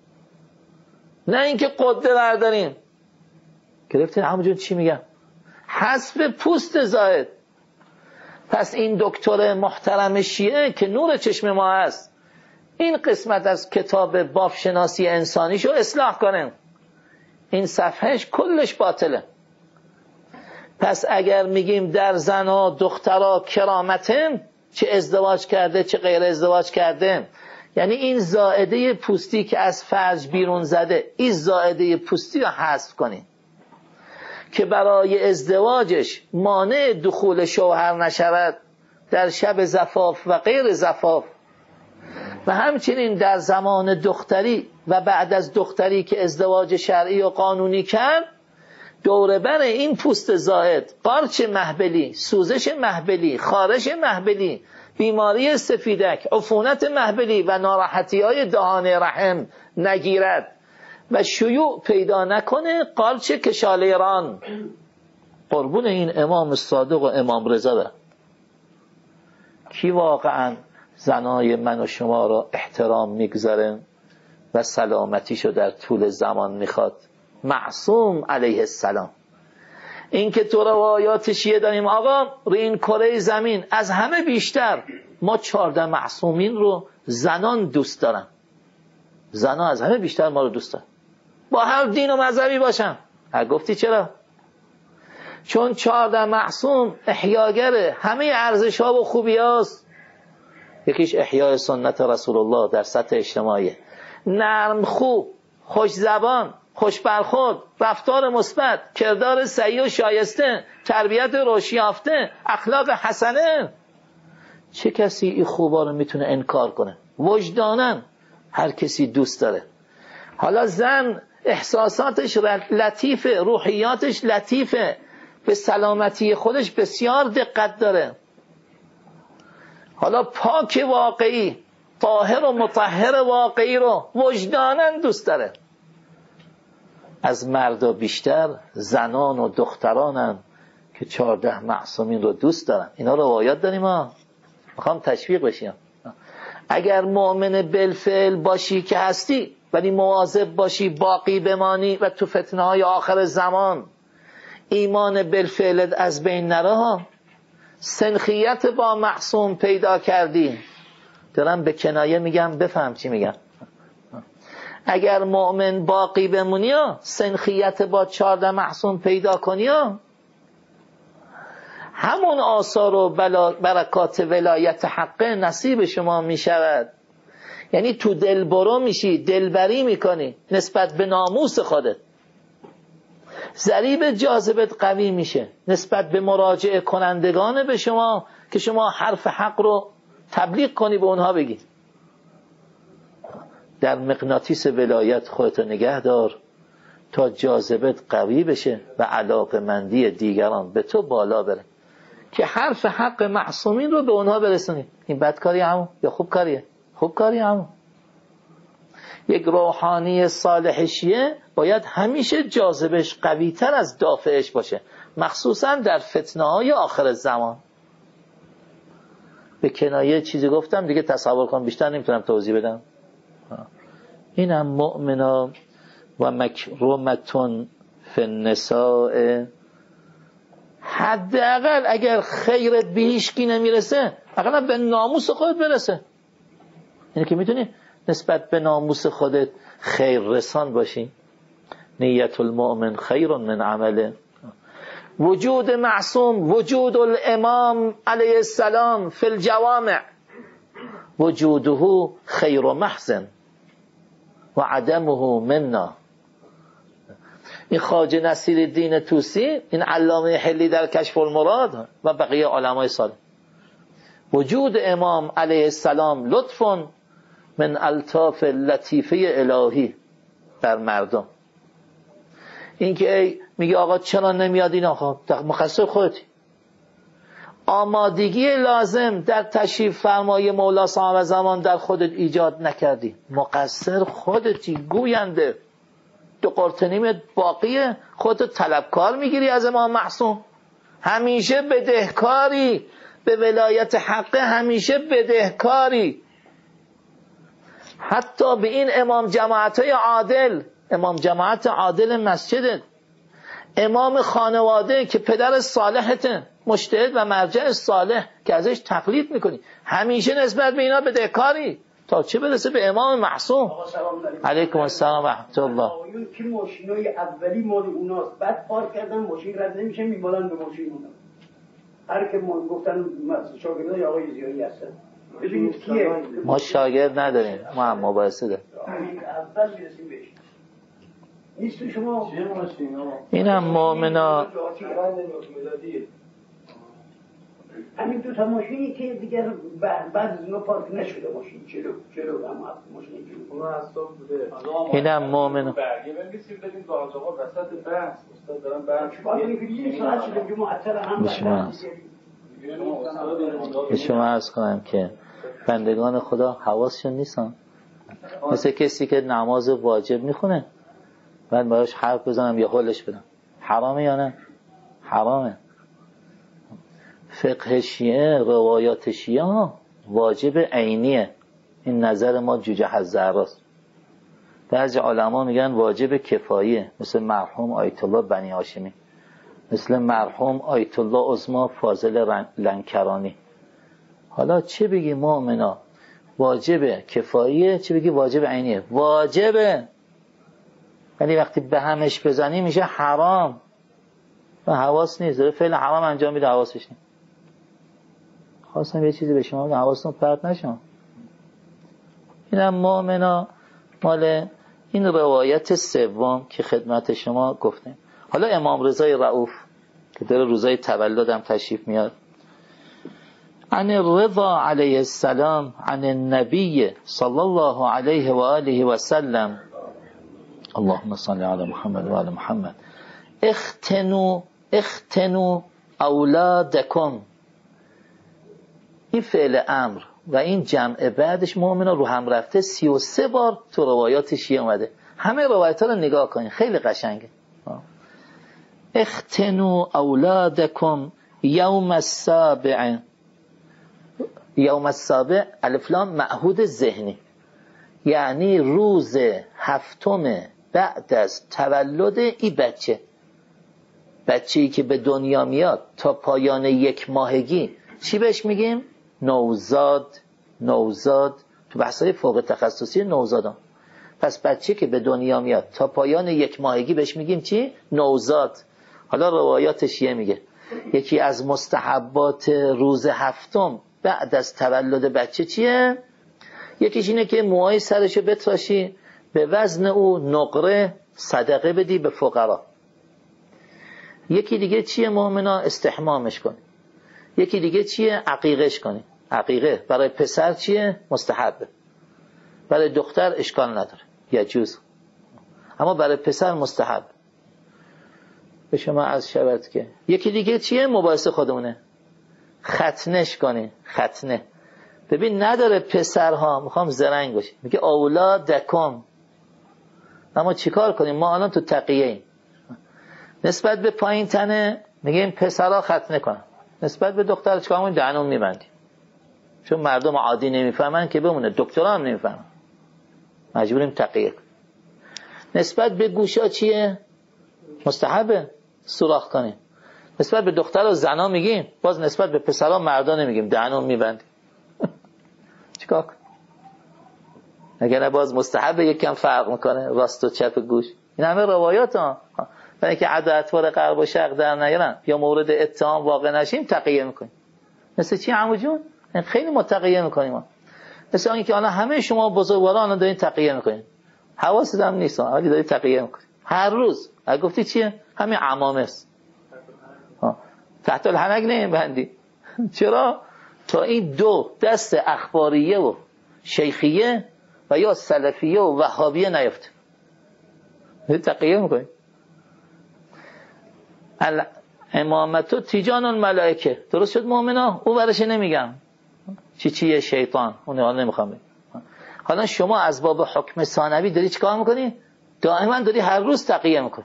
نه اینکه قده برداریم. گرفتین همونجور چی میگم؟ حذف پوست زائد. پس این دکتر محترم شیعه که نور چشم ما هست این قسمت از کتاب بافشناسی انسانیشو اصلاح کنه، این صفحهش کلش باطله. پس اگر میگیم در زنها دخترها کرامته، چه ازدواج کرده چه غیر ازدواج کرده، یعنی این زائده پوستی که از فرج بیرون زده این زائده پوستی رو حذف کنیم که برای ازدواجش مانع دخول شوهر نشود در شب زفاف و غیر زفاف، و همچنین در زمان دختری و بعد از دختری که ازدواج شرعی و قانونی کرد دور بر این پوست زائد قارچ مهبلی، سوزش مهبلی، خارش مهبلی، بیماری سفیدک، عفونت مهبلی و ناراحتی‌های دهان رحم نگیرد و شیوع پیدا نکنه قارچ کشالیران. قربون این امام صادق و امام رضا برم. کی واقعا زنای من و شما را احترام میگذاره و سلامتیشو در طول زمان میخواد؟ معصوم علیه السلام. این که تو روایات شیعه داریم آقا روی این کره زمین از همه بیشتر ما 14 معصومین رو زنان دوست دارن. زنان از همه بیشتر ما رو دوست دارن، با هر دین و مذهبی باشن. گفتی چرا؟ چون 14 معصوم احیاگر همه ارزش ها و خوبی هاست. یکیش احیای سنت رسول الله در سطح اجتماعی، نرم خوب، خوش زبان، خوش برخورد، رفتار مثبت، کردار صحیح و شایسته، تربیت رشد یافته، اخلاق حسنه. چه کسی این خوبا رو میتونه انکار کنه؟ وجدانن هر کسی دوست داره. حالا زن احساساتش لطیفه، روحیاتش لطیفه، به سلامتی خودش بسیار دقت داره. حالا پاک واقعی، طاهر و مطهر واقعی رو وجدانن دوست داره. از مردا بیشتر زنان و دخترانن که 14 معصومین رو دوست دارن. اینا روایات داریم ها، میخوام تشویق بشیم. اگر مؤمن بالفعل باشی که هستی، ولی مواظب باشی باقی بمانی و تو فتنه های آخر زمان ایمان بالفعلت از بین نره ها. سنخیت با معصوم پیدا کردی، دارم به کنایه میگم بفهم چی میگم. اگر مؤمن باقی بمونی ها، سنخیت با 14 معصوم پیدا کنی ها، همون آثار و برکات ولایت حقه نصیب شما میشود. یعنی تو دلبرو میشی، دلبری میکنی نسبت به ناموس خودت. ضریب جاذبت قوی میشه نسبت به مراجعه کنندگان به شما که شما حرف حق رو تبلیغ کنی به اونها بگی. در مغناطیس ولایت خودت نگه دار تا جاذبت قوی بشه و علاقمندی دیگران به تو بالا بره که حرف حق معصومین رو به اونها برسونی. این بدکاری عمو یا خوب کاریه؟ خوب کاری عمو. یک روحانی صالح شیعه باید همیشه جاذبش قوی تر از دافعش باشه، مخصوصا در فتنه های آخر زمان. به کنایه چیزی گفتم دیگه، تصور کن، بیشتر نمیتونم توضیح بدم. اینم مؤمنا و مکرمتون فی النساء، حداقل اگر خیرت به هیچکی نمیرسه اقلا به ناموس خودت برسه. یعنی که میتونی نسبت به ناموس خودت خیر رسان باشی. نیت المؤمن خیر من عمله. وجود معصوم، وجود الامام علیه السلام فی الجوامع، وجوده خیر محض و عدمه منا. این خواجه نصیرالدین طوسی، این علامه حلی در کشف المراد و بقیه علمای صالح، وجود امام علیه السلام لطف من الطاف لطیفه الهی بر مردم. این که میگه آقا چرا نمیاد این، آقا مقصر خودتی. آمادگی لازم در تشریف فرمای مولا صاحب زمان در خودت ایجاد نکردی، مقصر خودتی. گوینده دو قرتنیمت باقیه، خودت طلبکار میگیری از امام معصوم، همیشه بدهکاری به ولایت حقه، همیشه بدهکاری. حتی به این امام جماعتای عادل، امام جماعت عادل مسجدت، امام خانواده که پدر صالحته، مجتهد و مرجع صالح که ازش تقلید میکنی، همیشه نسبت به اینا بدهکاری، تا چه برسه به امام معصوم. علیکم السلام و رحمت الله. آقایون که ماشینای اولی مال اوناست، بعد پارک کردن ماشین رد نمیشه، میبالن به ماشین اونا. هر که ما گفتن شاگردای آقای زیایی هستن. ببینید کیه؟ ما شاگرد نداریم، ما هم مباحثه داریم. اول میرسیم بهش. نیست شما چه ماشین آقا؟ اینم مؤمنا همین دو تا ماشینی که دیگر بعد از اونا پارک نشده، ماشین جلو هم ماشین جلو اون اصلا بوده. اینم مؤمنا برگه بنویسیم بدیم به حاج آقا وسط بحث استاد دارن بحث شما میگید ساعت شده که معطل هم به شما عرض کنم که بندگان خدا حواسشون نیستن، مثل کسی که نماز واجب میخونه بعد باهاش حرف بزنم یا حلش بدم، حرامه یا نه؟ حرامه. فقه شیعه، روایات شیعه واجب عینیه. این نظر ما جوجه حذراست. بعضی علما میگن واجب کفاییه، مثل مرحوم آیت الله بنی هاشمی، مثل مرحوم آیت الله عظما فاضل لنکرانی. حالا چه بگی مؤمنا واجب کفاییه، چه بگی واجب عینیه؟ واجبه، یعنی وقتی به همش بزنی میشه حرام و حواس نیست، داره فعل حرام انجام میده، حواسش نیست. خواستم یه چیزی به شما بگم، حواستون پرت نشون. اینم مؤمنا مال این روایت سوم که خدمت شما گفتیم. حالا امام رضای رؤوف که داره روزای تولدم تشریف میاد، عن الرضا علیه السلام عن النبی صلی الله علیه و آله و سلم، اللهم صل علی محمد و آل محمد، اختنوا اولادکم. این فعل امر و این جمع بعدش مؤمنا رو هم رفته 33 بار تو روایات شیعه اومده. همه روایت ها رو نگاه کنین، خیلی قشنگه. اختنوا اولادکم یوم السابع. یوم السابع الف لام معهود ذهنی، یعنی روز هفتم بعد از تولد این بچه‌ای که به دنیا میاد تا پایان 1 ماهگی چی بهش میگیم؟ نوزاد. تو بحث‌های فوق تخصصی نوزادان. پس بچه که به دنیا میاد تا پایان 1 ماهگی بهش میگیم چی؟ نوزاد. حالا روایات شیعه میگه یکی از مستحبات روز هفتم بعد از تولد بچه چیه؟ یکیش اینه که موهای سرشو بتراشی، به وزن او نقره صدقه بدی به فقرا. یکی دیگه چیه مؤمنا؟ استحمامش کنی. یکی دیگه چیه؟ عقیقش کنی. عقیقه برای پسر چیه؟ مستحبه. برای دختر اشکال نداره، یجوز، اما برای پسر مستحب. به شما از شود که یکی دیگه چیه؟ مباحث خودمونه، ختنش کنی. ختنه ببین نداره پسرها، میخوام زرنگ باشی، میگه اولادکم، اما چیکار کنیم؟ ما الان تو تقیه ایم. نسبت به پایین تنه میگیم پسرها ختنه کنن، نسبت به دختر چیکار کنیم؟ دهنمون میبندیم، چون مردم عادی نمیفهمن که بمونه، دکترها هم نمیفهمن، مجبوریم تقیه کنیم. نسبت به گوشا چیه؟ مستحبه سوراخ کنیم. نسبت به دختر و زنا میگیم، باز نسبت به پسرها مردا نمیگیم، دهنمون میبندیم. چیکار کنیم؟ اگر باز مستحبه یکم فرق میکنه راست و چپ گوش. این همه روایات ها، برای اینکه عد اطوار غرب و شرق در نیارن یا مورد اتهام واقع نشیم تقیه میکنیم. مثل چی عمو جون؟ خیلی متقیه میکنیم ما. مثل اینکه الان همه شما بزرگواران دارین تقیه میکنین، حواست هم نیست ولی دارین تقیه میکنین هر روز. اگه گفتی چیه؟ همین عمامه است. تحت الحنک نمیبندی. چرا؟ تا این دو دست اخباریه و شیخیه و یا سلفیه و وهابیه نیفته. تقیه میکنی. امامتو تیجان الملائکه، درست شد مؤمنا؟ او برش نمیگم چیه شیطان، اون حالا نمیخوام بگم. حالا شما از باب حکم ثانوی داری چیکار میکنی؟ دائما داری هر روز تقیه میکنی.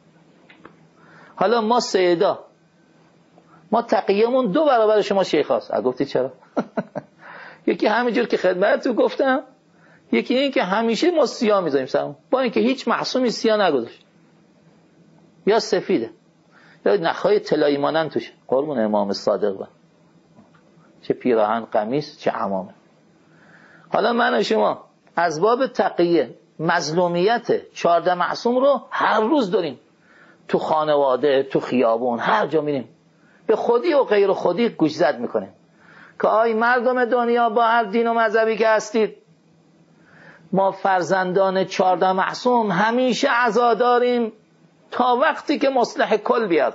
حالا ما سیدا، ما تقیهمون 2 برابر شما شیخ هاست. گفتی چرا؟ یکی همینجور که خدمتتون گفتم، یکی این که همیشه ما سیاه میذاریم سرمون، با اینکه هیچ معصومی سیاه نگذاشت، یا سفیده یا نخهای طلایی مانند توش. قربون امام صادق با چه پیراهن قمیص چه عمامه. حالا من و شما از باب تقیه مظلومیت 14 معصوم رو هر روز داریم، تو خانواده، تو خیابون، هر جا میریم به خودی و غیر خودی گوش زد میکنیم که آی مردم دنیا با هر دین و مذهبی که هستید، ما فرزندان 14 معصوم همیشه عزاداریم تا وقتی که مصلح کل بیاد.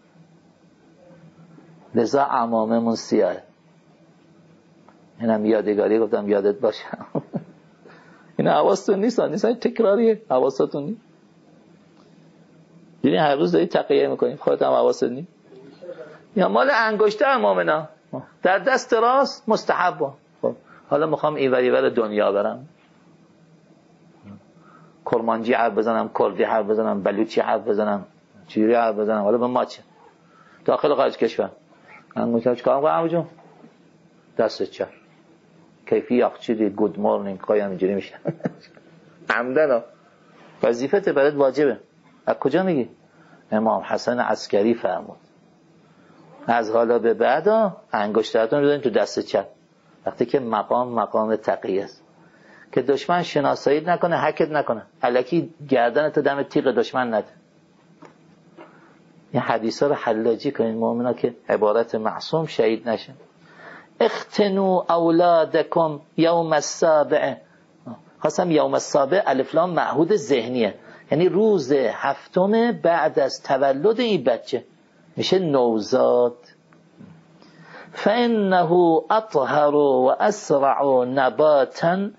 لذا عماممون سیاهه. اینم یادگاری گفتم یادت باشه. این حواستون نیست تکراریه، حواستون نیست. دیدین هر روز داری تقیه میکنیم، خودت هم حواست نیست. یا مال انگشتر مؤمنا در دست راست مستحب. خب حالا میخوام ایوریور دنیا برم، کرمانجی حرف بزنم، کردی حرف بزنم، بلوچی حرف بزنم، چیری حرف بزنم، حالا به ما چه؟ داخل خارج کشور انگشتر چیکار کنم عمو جون؟ دست چپ کیفی یاقچی گود مورنینگ قایم اینجوری میشه. عمدن وظیفت برات واجبه. از کجا میگی؟ امام حسن عسکری فرمود از حالا به بعد انگشترتون رو بزنید تو دست چپ، وقتی که مقام تقیه است که دشمن شناسایی نکنه، حکت نکنه، الکی گردنت دم تیغ دشمن نده. این حدیثا رو حلاجی کنین مؤمنا که عبارت معصوم شهید نشه. اختنوا اولادکم یوم السابع. خواستم یوم السابع الف لام معهود ذهنیه، یعنی روز 7 بعد از تولد این بچه میشه نوزاد. فانه اطهر و اسرع نباتا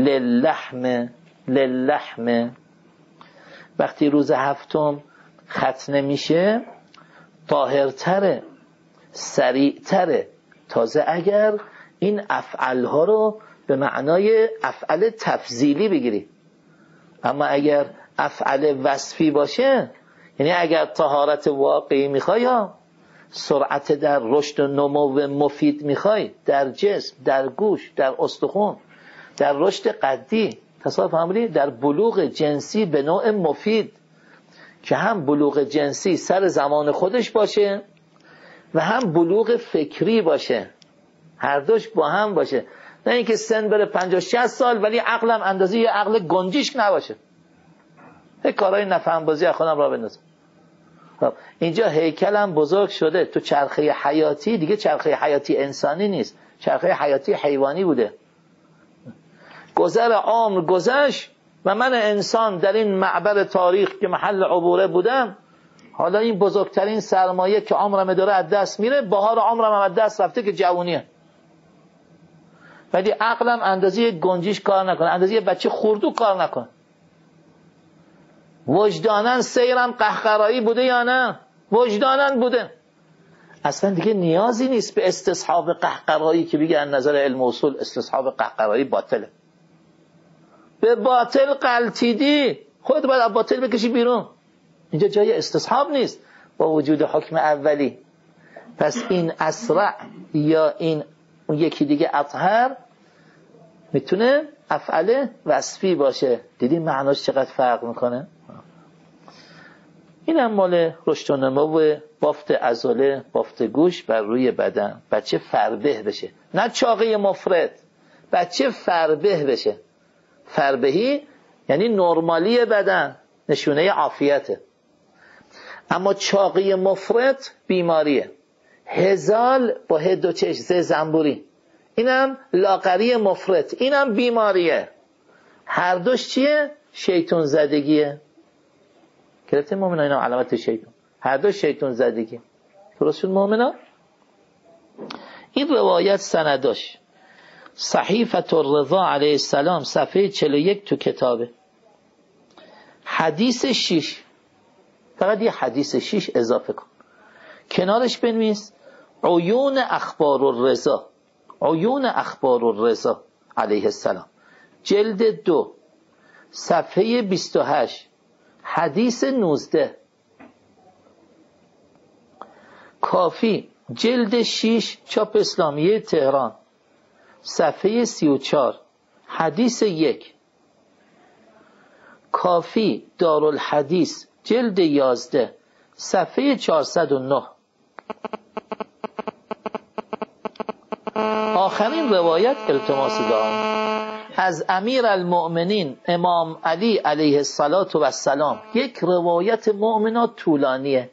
للحم. وقتی روز 7 ختنه میشه طاهرتره، سریعتره. تازه اگر این افعالها رو به معنای افعال تفضیلی بگیری، اما اگر افعال وصفی باشه، یعنی اگر طهارت واقعی میخوای یا سرعت در رشد و نمو مفید میخوای، در جسم، در گوش، در استخوان، در رشد قدی، تصور فهمیدی، در بلوغ جنسی به نوع مفید که هم بلوغ جنسی سر زمان خودش باشه و هم بلوغ فکری باشه، هر دوش با هم باشه، نه اینکه سن بره 50-60 سال ولی عقلم اندازه یه عقل گنجیشک نباشه. یک کارهای نفهم بازی از خودم را بندازم. اینجا هیکلم بزرگ شده، تو چرخه حیاتی دیگه چرخه حیاتی انسانی نیست، چرخه حیاتی حیوانی بوده. گذر عمر گذشت و من انسان در این معبر تاریخ که محل عبوره بودم، حالا این بزرگترین سرمایه که عمرم داره از دست میره، بهار عمرم از دست رفته که جوونیه، ولی عقلم اندازه گنجیش کار نکنه، اندازه بچه خردو کار نکنه. وجدانن سیرم قهقرایی بوده یا نه؟ وجدانن بوده. اصلا دیگه نیازی نیست به استصحاب قهقرایی که بگه از نظر علم اصول استصحاب قهقرایی باطله. به باطل غلطیدی خودت باید باطل بکشی بیرون. اینجا جای استصحاب نیست با وجود حکم اولی. پس این اسرع یا این اون یکی دیگه اطهر میتونه افعال وصفی باشه. دیدین معناش چقدر فرق میکنه؟ این هم مال رشد و نمو بافت عضله، بافت گوش بر روی بدن. بچه فربه بشه، نه چاقی مفرط، بچه فربه بشه. فربهی یعنی نرمالی بدن، نشونه عافیته. اما چاقی مفرط بیماریه. هزال با هد و چش زنبوری، اینم لاغری مفرط، اینم بیماریه. هر دوش چیه؟ شیطان زدگیه. گرفتیم مومنا؟ اینا علامت شیطان، هر دو شیطان زدگی. درست شد مومنا؟ این روایت سنداش صحیفه الرضا علیه السلام صفحه 41 تو کتابه. حدیث 6، فقط یه حدیث 6 اضافه کن، کنارش بنویس عیون اخبار الرضا، عیون اخبار الرضا علیه السلام، جلد 2 صفحه 28 حدیث 19. کافی جلد 6 چاپ اسلامیه تهران صفحه 34 حدیث 1. کافی دارالحدیث جلد 11 صفحه 409. آخرین روایت التماس دارم از امیر المؤمنین امام علی علیه السلام. یک روایت مؤمنات طولانیه.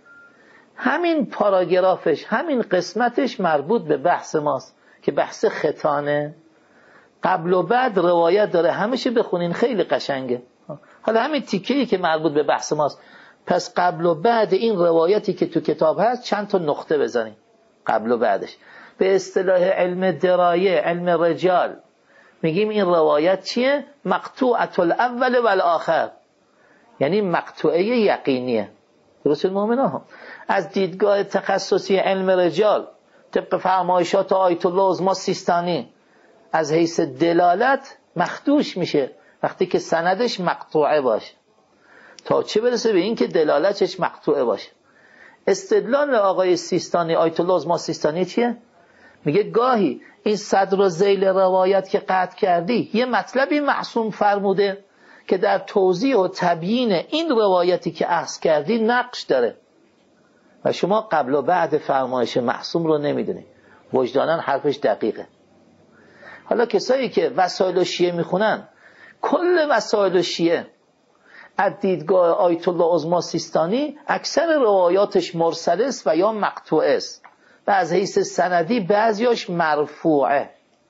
همین پاراگرافش، همین قسمتش مربوط به بحث ماست که بحث ختانه. قبل و بعد روایت داره، همیشه بخونین، خیلی قشنگه. حالا همین تیکه‌ای که مربوط به بحث ماست، پس قبل و بعد این روایتی که تو کتاب هست چند تا نقطه بزنین قبل و بعدش. به اصطلاح علم درایه، علم رجال، میگیم این روایت چیه؟ مقطوعه الاول و الاخر، یعنی مقطوعه یقینیه. درست مومنا؟ از دیدگاه تخصصی علم رجال طبق فرمایشات آیت الله عظما سیستانی از حیث دلالت مخدوش میشه وقتی که سندش مقطوعه باشه، تا چه برسه به این که دلالتش مقطوعه باشه. استدلال آقای سیستانی، آیت الله عظما سیستانی چیه؟ میگه گاهی این صدر و ذیل روایت که قطع کردی یه مطلبی معصوم فرموده که در توضیح و تبیین این روایتی که اخذ کردی نقش داره و شما قبل و بعد فرمایش معصوم رو نمیدونی. وجداناً حرفش دقیقه. حالا کسایی که وسائل شیعه میخونن، کل وسائل شیعه از دیدگاه آیت الله عظما سیستانی اکثر روایاتش مرسل است و یا مقطوع است و از حیث سندی بعضیاش مرفوعه.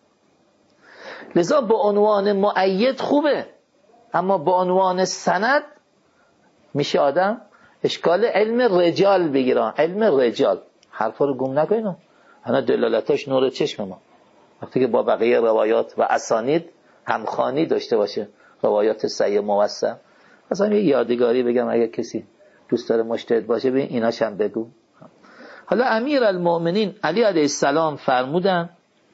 لذا به عنوان مؤید خوبه، اما به عنوان سند میشه آدم اشکال علم رجال بگیرن. علم رجال حرفا رو گم نکنین، انا دلالتاش نور چشم ما. وقتی که با بقیه روایات و اسانید همخوانی داشته باشه، روایات صحیح موثق. مثلا یه یادگاری بگم اگه کسی دوست داره مجتهد باشه ببین ایناش هم بگو. حالا امیر المؤمنین علی علیه السلام فرمودن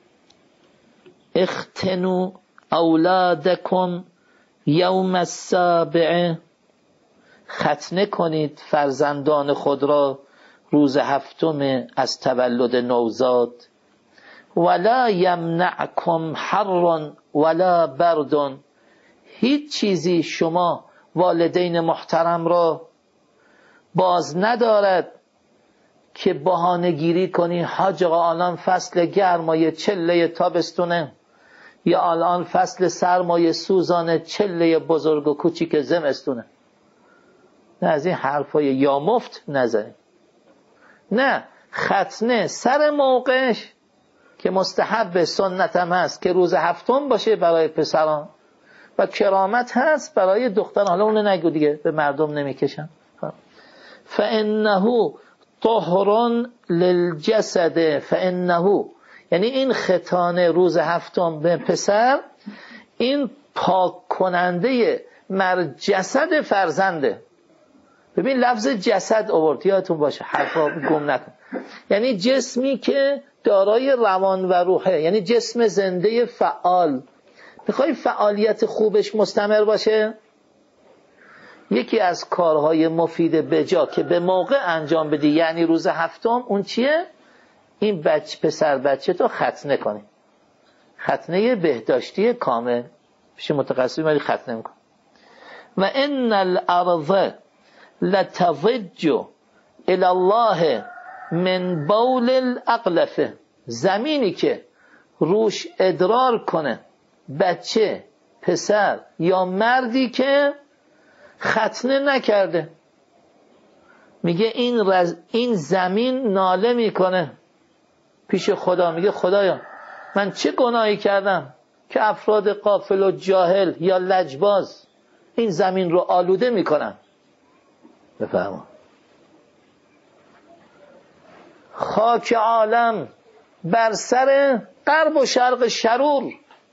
اختنوا اولادکم یوم السابع، ختنه کنید فرزندان خود را روز 7 از تولد نوزاد. ولا یمنعکم حر ولا برد، هیچ چیزی شما والدین محترم را باز ندارد که بهانه گیری کنی حاج آقا الان فصل گرمای چله تابستونه یا الان فصل سرمای سوزان چله بزرگ و کوچیک زمستونه. نه از این حرفای یا مفت نزنید. نه، ختنه سر موقعش که مستحب سنت هم هست که روز 7 باشه برای پسران و کرامت هست برای دختران. حالا اونو نگو دیگه، به مردم نمیکشن. فانه طهر للجسد، فانه یعنی این ختانه روز 7 به پسر این پاک کننده مر جسد فرزنده. ببین لفظ جسد آورد، یادتون باشه حرفا گم نکن. یعنی جسمی که دارای روان و روحه، یعنی جسم زنده فعال. میخوای فعالیت خوبش مستمر باشه؟ یکی از کارهای مفید بجا که به موقع انجام بدی، یعنی روز هفتم، اون چیه؟ این پسر بچه تو ختنه کنی، ختنه بهداشتی کامل. پیش متخصص ولی ختنه میکنه. و ان الارض لتضج الی الله من بول الاقلفه، زمینی که روش ادرار کنه بچه، پسر یا مردی که ختنه نکرده، میگه این زمین ناله میکنه پیش خدا، میگه خدایا من چه گناهی کردم که افراد غافل و جاهل یا لجباز این زمین رو آلوده میکنن. بفرما خاک عالم بر سر غرب و شرق شرور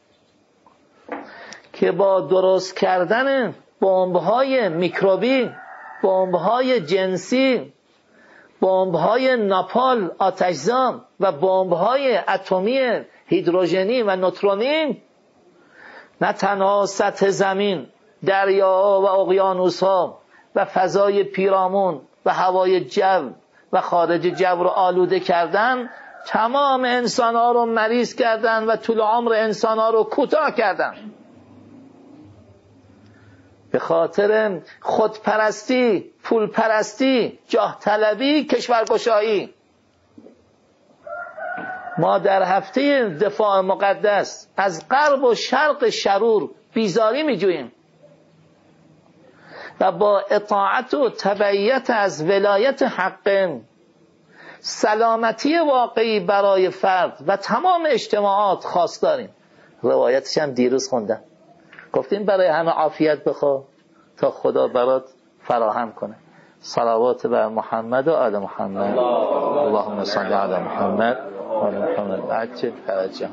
که با درست کردن بمب‌های میکروبی، بمب‌های جنسی، بمب‌های ناپال آتش‌زا و بمب‌های اتمی هیدروژنی و نوترونی، نه تنها سطح زمین، دریاها و اقیانوس‌ها و فضای پیرامون و هوای جو و خارج جو رو آلوده کردن، تمام انسان‌ها رو مریض کردن و طول عمر انسان‌ها رو کوتاه کردن به خاطر خودپرستی، پولپرستی، جاه طلبی، کشورگشایی. ما در هفته دفاع مقدس از غرب و شرق شرور بیزاری می‌جوییم و با اطاعت و تبعیت از ولایت حق، سلامتی واقعی برای فرد و تمام اجتماعات خواستاریم. روایتش هم دیروز خوندم، گفتیم برای همه عافیت بخوا تا خدا برات فراهم کنه. صلوات بر محمد و آل محمد. اللهم صل علی محمد و آل محمد. عجل فرجهم.